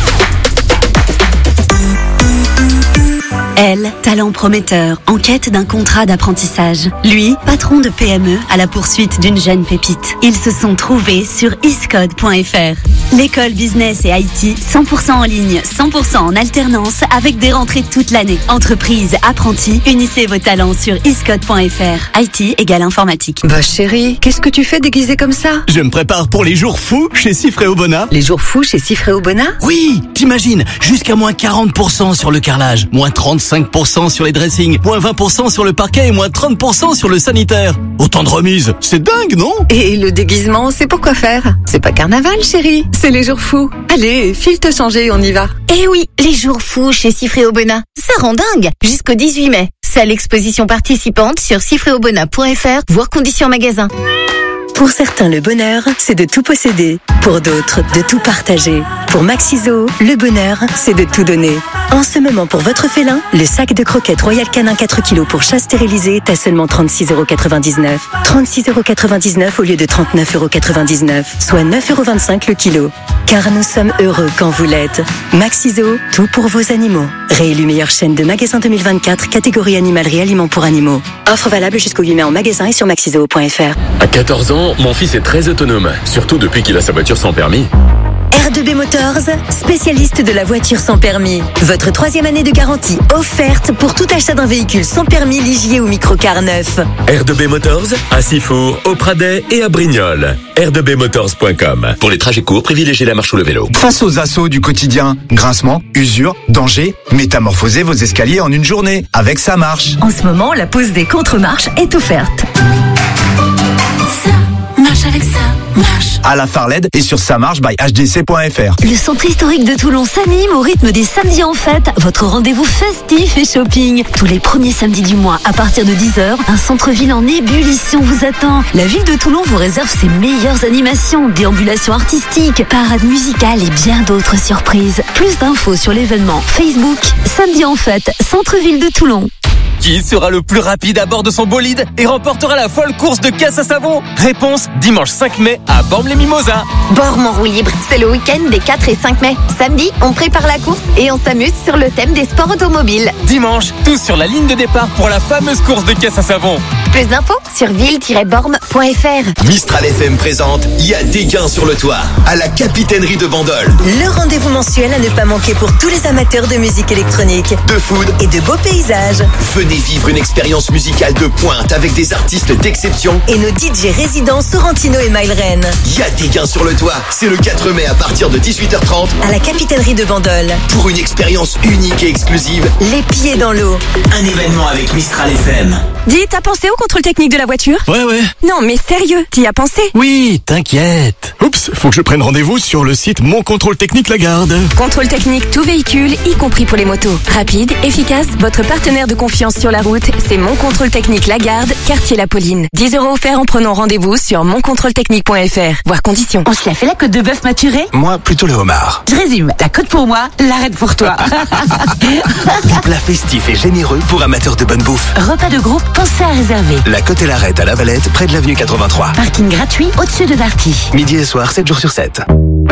Elle, talent prometteur, en quête d'un contrat d'apprentissage. Lui, patron de P M E à la poursuite d'une jeune pépite. Ils se sont trouvés sur iscode point f r. L'école business et I T, cent pour cent en ligne, cent pour cent en alternance, avec des rentrées toute l'année. Entreprise, apprentis, unissez vos talents sur iscode point f r. I T égale informatique. Bah chérie, qu'est-ce que tu fais déguisé comme ça? Je me prépare pour les jours fous chez Sifré Obona. Les jours fous chez Sifré Obona? Oui, t'imagines, jusqu'à moins quarante pour cent sur le carrelage, moins trente-cinq pour cent sur les dressings, moins vingt pour cent sur le parquet et moins trente pour cent sur le sanitaire. Autant de remises, c'est dingue, non? Et le déguisement, c'est pour quoi faire? C'est pas carnaval, chérie, c'est les jours fous. Allez, file te changer, on y va. Eh oui, les jours fous chez Sifré Obona. Ça rend dingue. Jusqu'au dix-huit mai. Seule exposition participante sur sifré obona point f r, voire conditions magasin. Pour certains, le bonheur, c'est de tout posséder. Pour d'autres, de tout partager. Pour Maxiso, le bonheur, c'est de tout donner. En ce moment, pour votre félin, le sac de croquettes Royal Canin quatre kilos pour chat stérilisé est à seulement trente-six euros quatre-vingt-dix-neuf. trente-six euros quatre-vingt-dix-neuf au lieu de trente-neuf euros quatre-vingt-dix-neuf, soit neuf euros vingt-cinq le kilo. Car nous sommes heureux quand vous l'êtes. Maxiso, tout pour vos animaux. Réélu meilleure chaîne de magasins deux mille vingt-quatre, catégorie animalerie aliments pour animaux. Offre valable jusqu'au huit mai en magasin et sur maxiso point f r. À quatorze ans, mon fils est très autonome, surtout depuis qu'il a sa voiture sans permis. R deux B Motors, spécialiste de la voiture sans permis. Votre troisième année de garantie offerte pour tout achat d'un véhicule sans permis, ligier ou microcar neuf. R deux B Motors, à Sifour, au Pradet et à Brignoles. R deux B motors point com. Pour les trajets courts, privilégiez la marche ou le vélo. Face aux assauts du quotidien, grincement, usure, danger, métamorphosez vos escaliers en une journée avec Ça marche. En ce moment, la pause des contre-marches est offerte. Ça marche. marche avec ça. Marche. À la Farled et sur ça marche by H D C point F R. Le centre historique de Toulon s'anime au rythme des samedis en fête, votre rendez-vous festif et shopping. Tous les premiers samedis du mois, à partir de dix heures, un centre-ville en ébullition vous attend. La ville de Toulon vous réserve ses meilleures animations, déambulations artistiques, parades musicales et bien d'autres surprises. Plus d'infos sur l'événement Facebook, samedi en fête, centre-ville de Toulon. Qui sera le plus rapide à bord de son bolide et remportera la folle course de casse à savon? Réponse, dimanche cinq mai à Bormes-les-Mimosas. Bormes en roue libre, c'est le week-end des quatre et cinq mai. Samedi, on prépare la course et on s'amuse sur le thème des sports automobiles. Dimanche, tous sur la ligne de départ pour la fameuse course de caisse à savon. Plus d'infos sur ville tiret bormes point F R. Mistral F M présente Il y a des gains sur le toit à la capitainerie de Bandol. Le rendez-vous mensuel à ne pas manquer pour tous les amateurs de musique électronique, de food et de beaux paysages. Venez vivre une expérience musicale de pointe avec des artistes d'exception et nos D J résidents Sorrentino et Mylren. Il y a des gains sur le toit. C'est le quatre mai à partir de dix-huit heures trente à la capitainerie de Bandol pour une expérience unique et exclusive. Les pieds dans l'eau. Un événement avec Mistral F M. Dis, t'as pensé au contrôle technique de la voiture? Ouais, ouais. Non, mais sérieux, t'y as pensé? Oui, t'inquiète. Oups, faut que je prenne rendez-vous sur le site Mon Contrôle Technique Lagarde. Contrôle technique tout véhicule, y compris pour les motos. Rapide, efficace, votre partenaire de confiance sur la route, c'est Mon Contrôle Technique Lagarde, quartier La Pauline. dix euros offerts en prenant rendez-vous sur mon contrôle technique point F R. Voir conditions. On se la fait la côte de bœuf maturée? Moi, plutôt le homard. Je résume, la côte pour moi, l'arête pour toi. Des plats festifs et généreux pour amateurs de bonne bouffe. Repas de groupe, pensez à réserver. La côte et l'arête à La Valette, près de l'avenue quatre-vingt-trois. Parking gratuit au-dessus de Darty. Midi et soir, sept jours sur sept.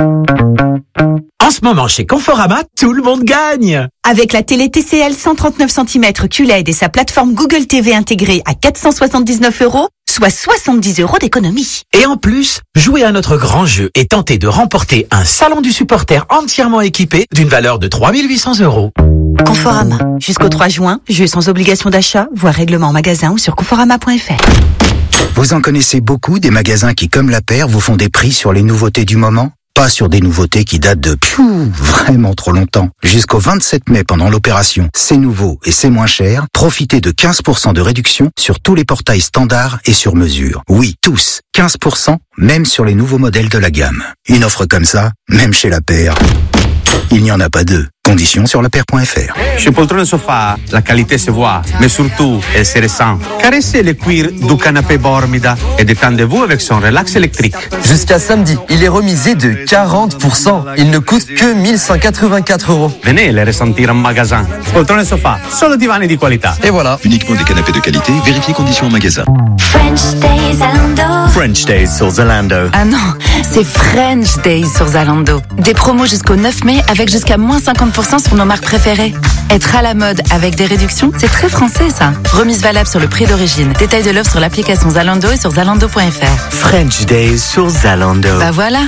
En ce moment, chez Conforama, tout le monde gagne! Avec la télé T C L cent trente-neuf centimètres Q L E D et sa plateforme Google T V intégrée à quatre cent soixante-dix-neuf euros, soit soixante-dix euros d'économie. Et en plus, jouez à notre grand jeu et tentez de remporter un salon du supporter entièrement équipé d'une valeur de trois mille huit cents euros. Conforama. Jusqu'au trois juin, jeu sans obligation d'achat, voire règlement en magasin ou sur conforama point F R. Vous en connaissez beaucoup des magasins qui, comme la paire, vous font des prix sur les nouveautés du moment? Pas sur des nouveautés qui datent de piou, vraiment trop longtemps. Jusqu'au vingt-sept mai pendant l'opération C'est nouveau et c'est moins cher, profitez de quinze pour cent de réduction sur tous les portails standards et sur mesure. Oui, tous. quinze pour cent, même sur les nouveaux modèles de la gamme. Une offre comme ça, même chez la paire, il n'y en a pas deux. Conditions sur la paire point F R. Chez Poltrone Sofa, la qualité se voit, mais surtout, elle se ressent. Caressez le cuir du canapé Bormida et détendez-vous avec son relax électrique. Jusqu'à samedi, il est remisé de quarante pour cent. Il ne coûte que mille cent quatre-vingt-quatre euros. Venez le ressentir en magasin. Poltrone Sofa, solo divani di qualità. Et voilà. Uniquement des canapés de qualité, vérifiez conditions en magasin. French Days Zalando. French Days sur Zalando. Ah non, c'est French Days sur Zalando. Des promos jusqu'au neuf mai avec jusqu'à moins cinquante pour cent sur nos marques préférées. Être à la mode avec des réductions, c'est très français ça. Remise valable sur le prix d'origine. Détail de l'offre sur l'application Zalando et sur zalando point F R. French Days sur Zalando. Bah voilà.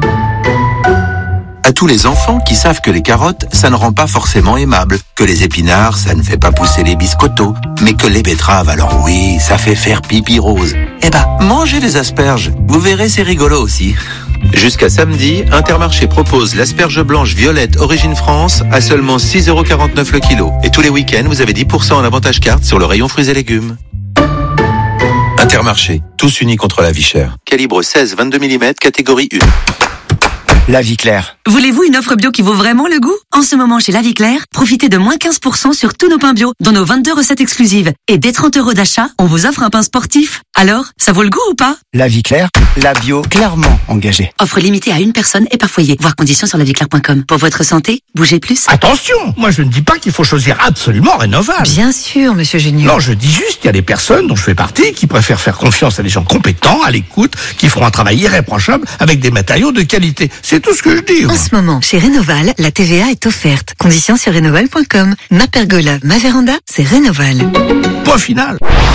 À tous les enfants qui savent que les carottes, ça ne rend pas forcément aimable, que les épinards, ça ne fait pas pousser les biscottos, mais que les betteraves, alors oui, ça fait faire pipi rose. Eh ben, mangez les asperges. Vous verrez, c'est rigolo aussi. Jusqu'à samedi, Intermarché propose l'asperge blanche violette Origine France à seulement six euros quarante-neuf le kilo. Et tous les week-ends, vous avez dix pour cent en avantage carte sur le rayon fruits et légumes. Intermarché, tous unis contre la vie chère. Calibre seize vingt-deux millimètres, catégorie un. La Vie Claire. Voulez-vous une offre bio qui vaut vraiment le goût? En ce moment, chez La Vie Claire, profitez de moins quinze pour cent sur tous nos pains bio, dont nos vingt-deux recettes exclusives. Et dès trente euros d'achat, on vous offre un pain sportif. Alors, ça vaut le goût ou pas? La Vie Claire, la bio clairement engagée. Offre limitée à une personne et par foyer. Voir conditions sur la vie claire point com. Pour votre santé, bougez plus. Attention, moi je ne dis pas qu'il faut choisir absolument Rénoval. Bien sûr, monsieur Junior. Non, je dis juste qu'il y a des personnes dont je fais partie qui préfèrent faire confiance à des gens compétents, à l'écoute, qui feront un travail irréprochable avec des matériaux de qualité. C'est tout ce que je dis. En ce moment, chez Rénoval, la T V A est offerte. Conditions sur rénoval point com. Ma pergola, ma véranda, c'est Rénoval. Point final.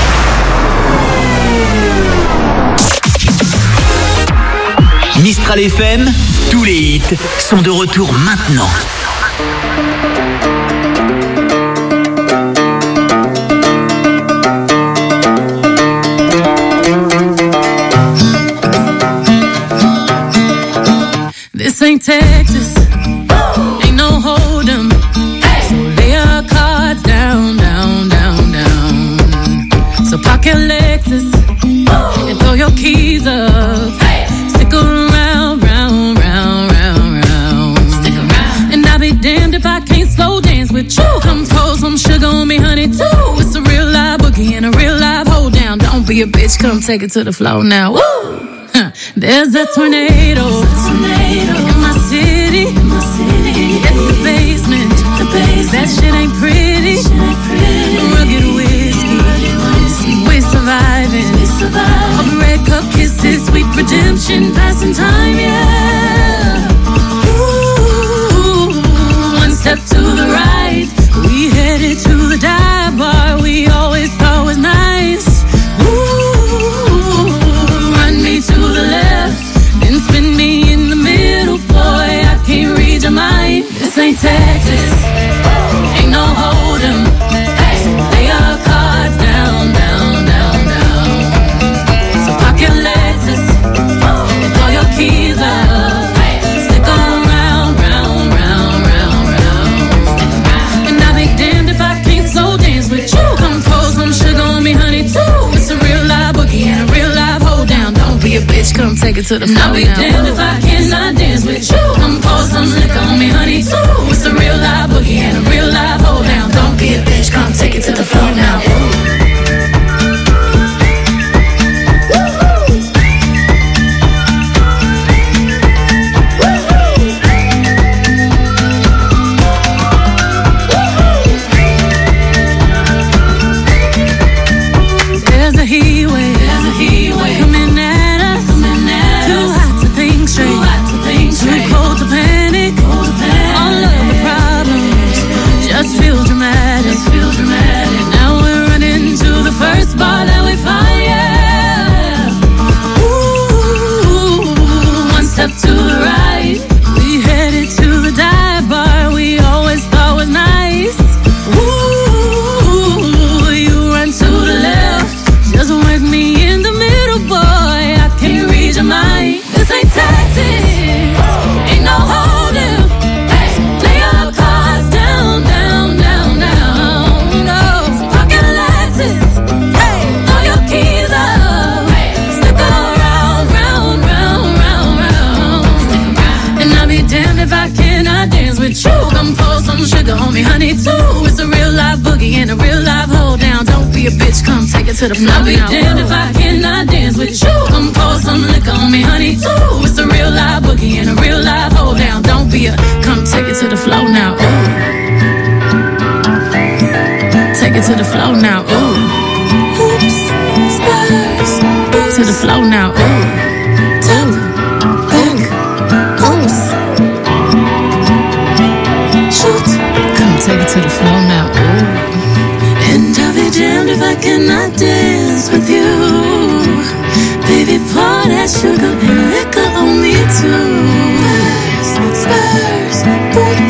Mistral F M, tous les hits sont de retour maintenant. This ain't Texas, ain't no hold'em. So lay your cards down, down, down, down. So park your Lexus and throw your keys up. you. Come pour some sugar on me, honey, too. It's a real live boogie and a real live hold down. Don't be a bitch, come take it to the floor now. Woo! Huh. There's a tornado, tornado in my city. In my city. It's the basement. The basement. That shit ain't pretty. Shit ain't pretty. Rugged whiskey. Rugged whiskey. We're surviving. We're surviving. All the red cup kisses, sweet redemption, passing time, yeah. Ooh, one step to the right, we headed to the dive bar we always thought was nice. Ooh, run me to the left, then spin me in the middle, boy, I can't read your mind. This ain't Texas, ain't no hold'em. Hey, lay your cards down, down, down, down. So park your Lexus and throw your keys up. Stick around, round, round, round, round. And I'll be damned if I can't slow dance with you. Come pour some sugar on me, honey, too. It's a real live boogie and a real live hold down. Don't be a bitch, come take it to the floor. I'll be damned if I cannot dance with you. Come pour some liquor on me, honey, too. It's a real live boogie and a real live hold down. Don't be a bitch, come take it to the floor now. There's a heat wave, there's a heat wave coming at us, coming at too us. Hot to think straight, too hot to think straight, too cold to panic, cold to panic. All of the problems just feel dramatic, just feel dramatic. Now we're running to the first bar that we find, yeah. Ooh, one step to the right, we headed to the dive bar we always thought was nice. Ooh, you run to the left, just whack me in the middle, boy, I can't read your mind. This ain't Texas, ain't no hold'em. Hey, lay your cards down, down, down, down. No, pocket Lexus, hey, throw your keys up. Stick around, round, round, round, round. And I'll be damned if I cannot dance with you. Come pour some sugar on me, honey, too. It's a real live boogie and a real live hold down. Don't be a bitch, come take it to the floor. I'll be damned if I cannot dance with you. Come pour some liquor on me, honey, too. It's a real live boogie and a real live hold down. Don't be a, come take it to the floor now. Ooh. Take it to the floor now. Ooh. Oops, spurs. To the floor now. Ooh. Tap, back, oops. Shoot, come take it to the floor now. Ooh. And I'll be damned if I cannot dance with you. Baby, pour that sugar and liquor on me too. Spurs, spurs, boot.